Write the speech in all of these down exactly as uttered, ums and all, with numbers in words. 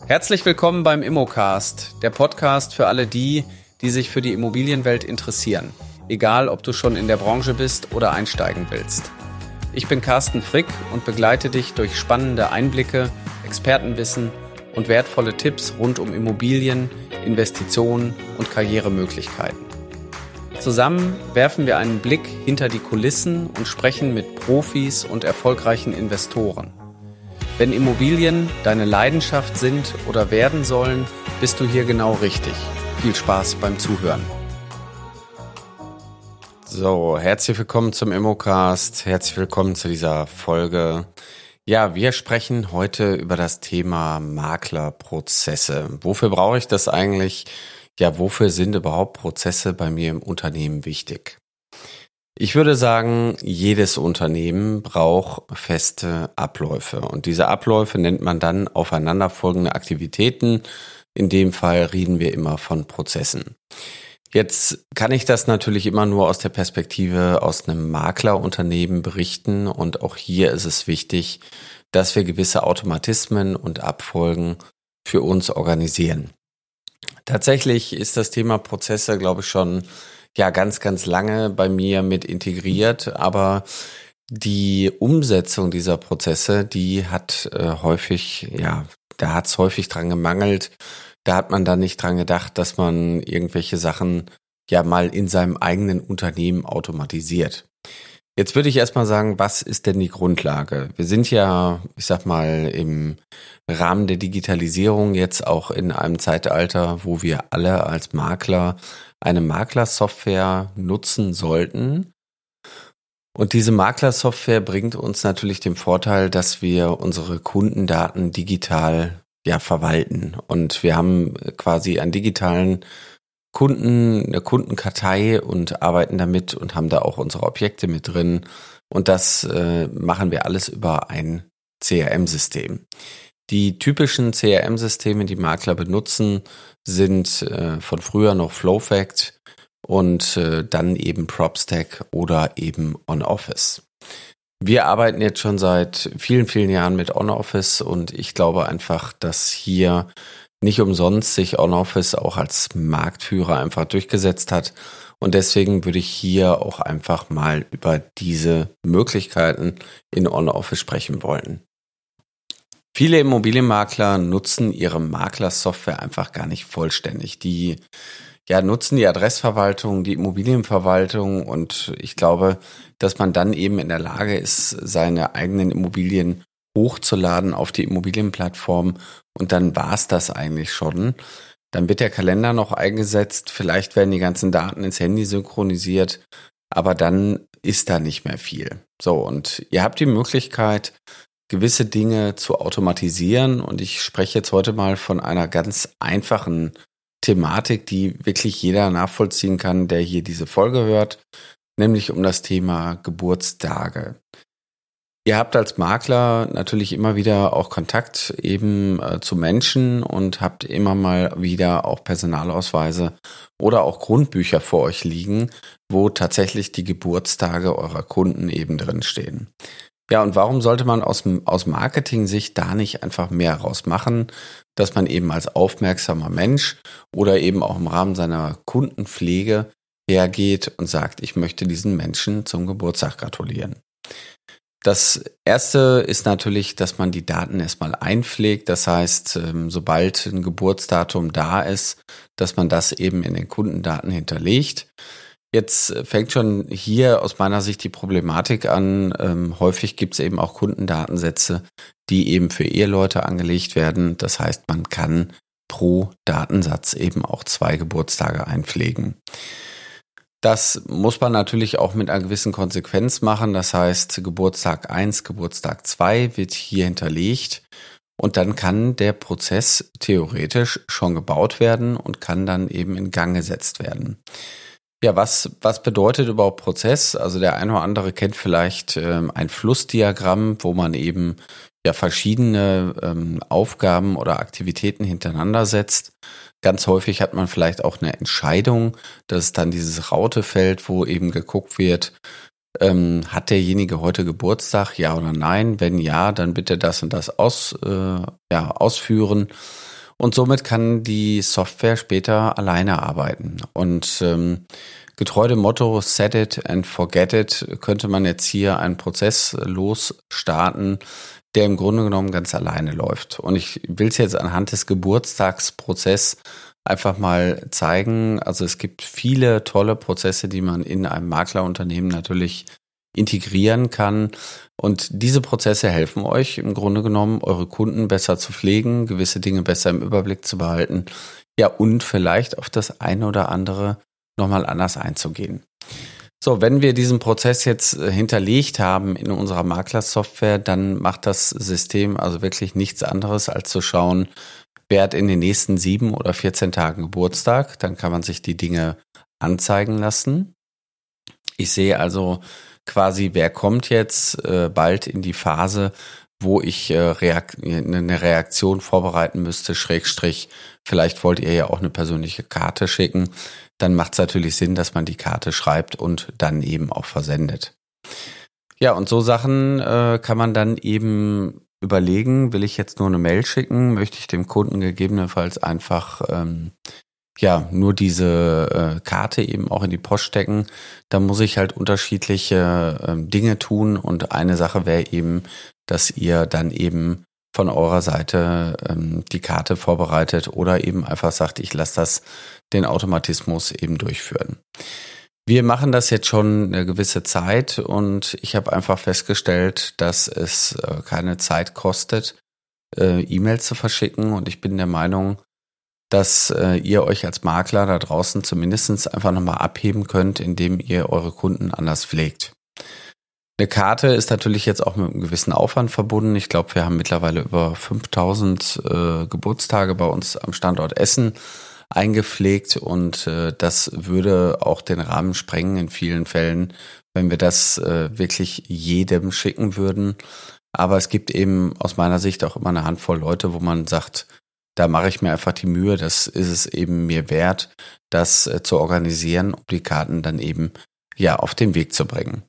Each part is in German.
Herzlich willkommen beim Immocast, der Podcast für alle die, die sich für die Immobilienwelt interessieren. Egal, ob du schon in der Branche bist oder einsteigen willst. Ich bin Carsten Frick und begleite dich durch spannende Einblicke, Expertenwissen und wertvolle Tipps rund um Immobilien, Investitionen und Karrieremöglichkeiten. Zusammen werfen wir einen Blick hinter die Kulissen und sprechen mit Profis und erfolgreichen Investoren. Wenn Immobilien deine Leidenschaft sind oder werden sollen, bist du hier genau richtig. Viel Spaß beim Zuhören. So, herzlich willkommen zum Immocast. Herzlich willkommen zu dieser Folge. Ja, wir sprechen heute über das Thema Maklerprozesse. Wofür brauche ich das eigentlich? Ja, wofür sind überhaupt Prozesse bei mir im Unternehmen wichtig? Ich würde sagen, jedes Unternehmen braucht feste Abläufe und diese Abläufe nennt man dann aufeinanderfolgende Aktivitäten. In dem Fall reden wir immer von Prozessen. Jetzt kann ich das natürlich immer nur aus der Perspektive aus einem Maklerunternehmen berichten und auch hier ist es wichtig, dass wir gewisse Automatismen und Abfolgen für uns organisieren. Tatsächlich ist das Thema Prozesse, glaube ich, schon ja ganz, ganz lange bei mir mit integriert, aber die Umsetzung dieser Prozesse, die hat äh, häufig, ja, da hat es häufig dran gemangelt. Da hat man dann nicht dran gedacht, dass man irgendwelche Sachen ja mal in seinem eigenen Unternehmen automatisiert. Jetzt würde ich erstmal sagen, was ist denn die Grundlage? Wir sind ja, ich sag mal, im Rahmen der Digitalisierung jetzt auch in einem Zeitalter, wo wir alle als Makler eine Maklersoftware nutzen sollten. Und diese Maklersoftware bringt uns natürlich den Vorteil, dass wir unsere Kundendaten digital ja verwalten. Und wir haben quasi einen digitalen Kunden, eine Kundenkartei und arbeiten damit und haben da auch unsere Objekte mit drin. Und das äh, machen wir alles über ein C R M-System. Die typischen C R M-Systeme, die Makler benutzen, sind äh, von früher noch Flowfact und äh, dann eben PropStack oder eben OnOffice. Wir arbeiten jetzt schon seit vielen, vielen Jahren mit OnOffice und ich glaube einfach, dass hier nicht umsonst sich OnOffice auch als Marktführer einfach durchgesetzt hat. Und deswegen würde ich hier auch einfach mal über diese Möglichkeiten in OnOffice sprechen wollen. Viele Immobilienmakler nutzen ihre Maklersoftware einfach gar nicht vollständig. Die ja, nutzen die Adressverwaltung, die Immobilienverwaltung und ich glaube, dass man dann eben in der Lage ist, seine eigenen Immobilien hochzuladen auf die Immobilienplattform und dann war es das eigentlich schon. Dann wird der Kalender noch eingesetzt, vielleicht werden die ganzen Daten ins Handy synchronisiert, aber dann ist da nicht mehr viel. So, und ihr habt die Möglichkeit, gewisse Dinge zu automatisieren und ich spreche jetzt heute mal von einer ganz einfachen Thematik, die wirklich jeder nachvollziehen kann, der hier diese Folge hört, nämlich um das Thema Geburtstage. Ihr habt als Makler natürlich immer wieder auch Kontakt eben äh, zu Menschen und habt immer mal wieder auch Personalausweise oder auch Grundbücher vor euch liegen, wo tatsächlich die Geburtstage eurer Kunden eben drin stehen. Ja, und warum sollte man aus, aus Marketing-Sicht da nicht einfach mehr rausmachen, dass man eben als aufmerksamer Mensch oder eben auch im Rahmen seiner Kundenpflege hergeht und sagt, ich möchte diesen Menschen zum Geburtstag gratulieren. Das erste ist natürlich, dass man die Daten erstmal einpflegt. Das heißt, sobald ein Geburtsdatum da ist, dass man das eben in den Kundendaten hinterlegt. Jetzt fängt schon hier aus meiner Sicht die Problematik an. Ähm, häufig gibt es eben auch Kundendatensätze, die eben für Eheleute angelegt werden. Das heißt, man kann pro Datensatz eben auch zwei Geburtstage einpflegen. Das muss man natürlich auch mit einer gewissen Konsequenz machen. Das heißt, Geburtstag eins, Geburtstag zwei wird hier hinterlegt und dann kann der Prozess theoretisch schon gebaut werden und kann dann eben in Gang gesetzt werden. Ja, was, was bedeutet überhaupt Prozess? Also der eine oder andere kennt vielleicht ähm, ein Flussdiagramm, wo man eben ja verschiedene ähm, Aufgaben oder Aktivitäten hintereinander setzt. Ganz häufig hat man vielleicht auch eine Entscheidung, das ist dann dieses Rautefeld, wo eben geguckt wird, ähm, hat derjenige heute Geburtstag, ja oder nein? Wenn ja, dann bitte das und das aus, äh, ja, ausführen. Und somit kann die Software später alleine arbeiten. Und ähm, getreu dem Motto Set it and forget it könnte man jetzt hier einen Prozess losstarten, der im Grunde genommen ganz alleine läuft. Und ich will es jetzt anhand des Geburtstagsprozesses einfach mal zeigen. Also es gibt viele tolle Prozesse, die man in einem Maklerunternehmen natürlich integrieren kann. Und diese Prozesse helfen euch im Grunde genommen, eure Kunden besser zu pflegen, gewisse Dinge besser im Überblick zu behalten. Ja, und vielleicht auf das eine oder andere nochmal anders einzugehen. So, wenn wir diesen Prozess jetzt hinterlegt haben in unserer Maklersoftware, dann macht das System also wirklich nichts anderes, als zu schauen, wer hat in den nächsten sieben oder vierzehn Tagen Geburtstag. Dann kann man sich die Dinge anzeigen lassen. Ich sehe also quasi, wer kommt jetzt äh, bald in die Phase, wo ich äh, Reak- eine Reaktion vorbereiten müsste, Schrägstrich, vielleicht wollt ihr ja auch eine persönliche Karte schicken, dann macht es natürlich Sinn, dass man die Karte schreibt und dann eben auch versendet. Ja, und so Sachen äh, kann man dann eben überlegen, will ich jetzt nur eine Mail schicken, möchte ich dem Kunden gegebenenfalls einfach ähm, ja nur diese äh, Karte eben auch in die Post stecken. Da muss ich halt unterschiedliche äh, Dinge tun und eine Sache wäre eben, dass ihr dann eben von eurer Seite ähm, die Karte vorbereitet oder eben einfach sagt, ich lasse das den Automatismus eben durchführen. Wir machen das jetzt schon eine gewisse Zeit und ich habe einfach festgestellt, dass es äh, keine Zeit kostet, äh, E-Mails zu verschicken und ich bin der Meinung, dass äh, ihr euch als Makler da draußen zumindest einfach nochmal abheben könnt, indem ihr eure Kunden anders pflegt. Eine Karte ist natürlich jetzt auch mit einem gewissen Aufwand verbunden. Ich glaube, wir haben mittlerweile über fünftausend äh, Geburtstage bei uns am Standort Essen eingepflegt und äh, das würde auch den Rahmen sprengen in vielen Fällen, wenn wir das äh, wirklich jedem schicken würden. Aber es gibt eben aus meiner Sicht auch immer eine Handvoll Leute, wo man sagt, da mache ich mir einfach die Mühe, das ist es eben mir wert, das äh, zu organisieren, um die Karten dann eben ja auf den Weg zu bringen.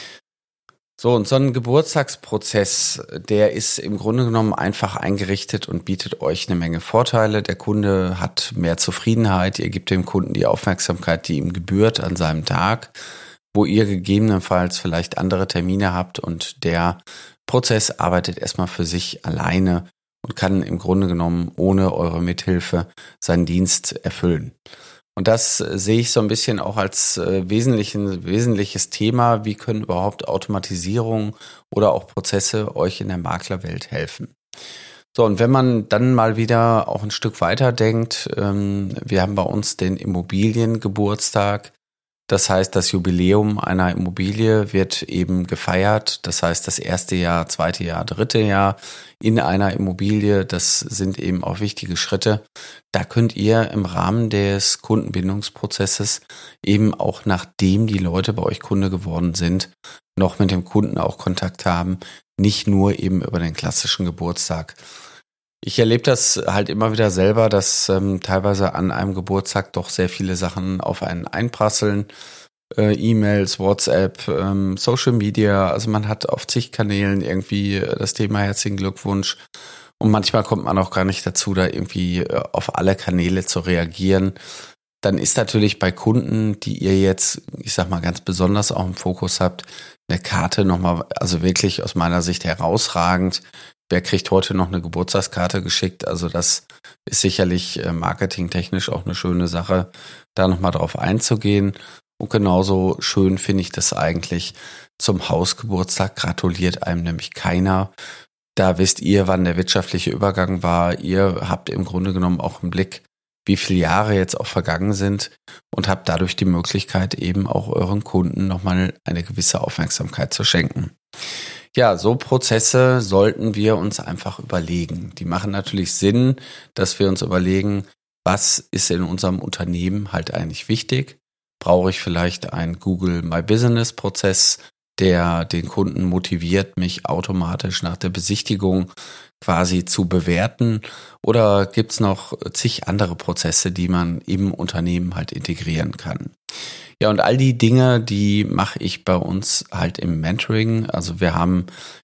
So, und so ein Geburtstagsprozess, der ist im Grunde genommen einfach eingerichtet und bietet euch eine Menge Vorteile. Der Kunde hat mehr Zufriedenheit, ihr gebt dem Kunden die Aufmerksamkeit, die ihm gebührt an seinem Tag, wo ihr gegebenenfalls vielleicht andere Termine habt und der Prozess arbeitet erstmal für sich alleine und kann im Grunde genommen ohne eure Mithilfe seinen Dienst erfüllen. Und das sehe ich so ein bisschen auch als äh, wesentlichen, wesentliches Thema. Wie können überhaupt Automatisierung oder auch Prozesse euch in der Maklerwelt helfen? So, und wenn man dann mal wieder auch ein Stück weiter denkt, ähm, wir haben bei uns den Immobiliengeburtstag. Das heißt, das Jubiläum einer Immobilie wird eben gefeiert. Das heißt, das erste Jahr, zweite Jahr, dritte Jahr in einer Immobilie, das sind eben auch wichtige Schritte. Da könnt ihr im Rahmen des Kundenbindungsprozesses eben auch, nachdem die Leute bei euch Kunde geworden sind, noch mit dem Kunden auch Kontakt haben, nicht nur eben über den klassischen Geburtstag. Ich erlebe das halt immer wieder selber, dass ähm, teilweise an einem Geburtstag doch sehr viele Sachen auf einen einprasseln. Äh, E-Mails, WhatsApp, ähm, Social Media. Also man hat auf zig Kanälen irgendwie das Thema herzlichen Glückwunsch. Und manchmal kommt man auch gar nicht dazu, da irgendwie äh, auf alle Kanäle zu reagieren. Dann ist natürlich bei Kunden, die ihr jetzt, ich sag mal, ganz besonders auch im Fokus habt, eine Karte nochmal, also wirklich aus meiner Sicht herausragend. Wer kriegt heute noch eine Geburtstagskarte geschickt? Also das ist sicherlich marketingtechnisch auch eine schöne Sache, da nochmal drauf einzugehen. Und genauso schön finde ich das eigentlich. Zum Hausgeburtstag gratuliert einem nämlich keiner. Da wisst ihr, wann der wirtschaftliche Übergang war. Ihr habt im Grunde genommen auch einen Blick, wie viele Jahre jetzt auch vergangen sind und habt dadurch die Möglichkeit, eben auch euren Kunden nochmal eine gewisse Aufmerksamkeit zu schenken. Ja, so Prozesse sollten wir uns einfach überlegen. Die machen natürlich Sinn, dass wir uns überlegen, was ist in unserem Unternehmen halt eigentlich wichtig? Brauche ich vielleicht einen Google My Business Prozess, der den Kunden motiviert, mich automatisch nach der Besichtigung quasi zu bewerten? Oder gibt's noch zig andere Prozesse, die man im Unternehmen halt integrieren kann? Ja, und all die Dinge, die mache ich bei uns halt im Mentoring. Also wir haben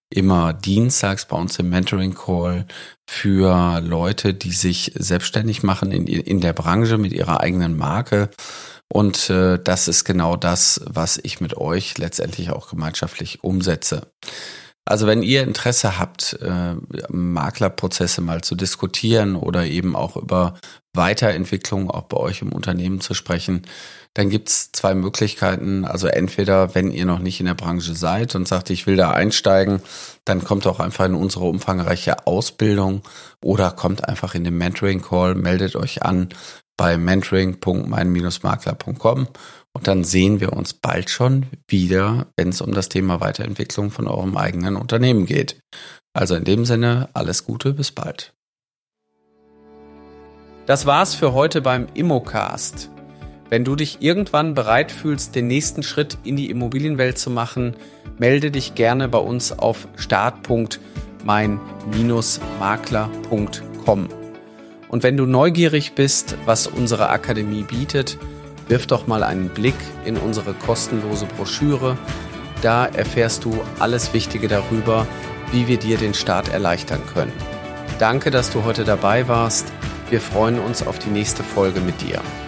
immer dienstags bei uns im Mentoring Call für Leute, die sich selbstständig machen in, in der Branche mit ihrer eigenen Marke. Und äh, das ist genau das, was ich mit euch letztendlich auch gemeinschaftlich umsetze. Also wenn ihr Interesse habt, äh, Maklerprozesse mal zu diskutieren oder eben auch über Weiterentwicklung auch bei euch im Unternehmen zu sprechen, dann gibt's zwei Möglichkeiten. Also entweder, wenn ihr noch nicht in der Branche seid und sagt, ich will da einsteigen, dann kommt auch einfach in unsere umfangreiche Ausbildung oder kommt einfach in den Mentoring-Call, meldet euch an bei mentoring punkt mein makler punkt com und dann sehen wir uns bald schon wieder, wenn es um das Thema Weiterentwicklung von eurem eigenen Unternehmen geht. Also in dem Sinne, alles Gute, bis bald. Das war's für heute beim Immocast. Wenn du dich irgendwann bereit fühlst, den nächsten Schritt in die Immobilienwelt zu machen, melde dich gerne bei uns auf start punkt mein makler punkt com. Und wenn du neugierig bist, was unsere Akademie bietet, wirf doch mal einen Blick in unsere kostenlose Broschüre. Da erfährst du alles Wichtige darüber, wie wir dir den Start erleichtern können. Danke, dass du heute dabei warst. Wir freuen uns auf die nächste Folge mit dir.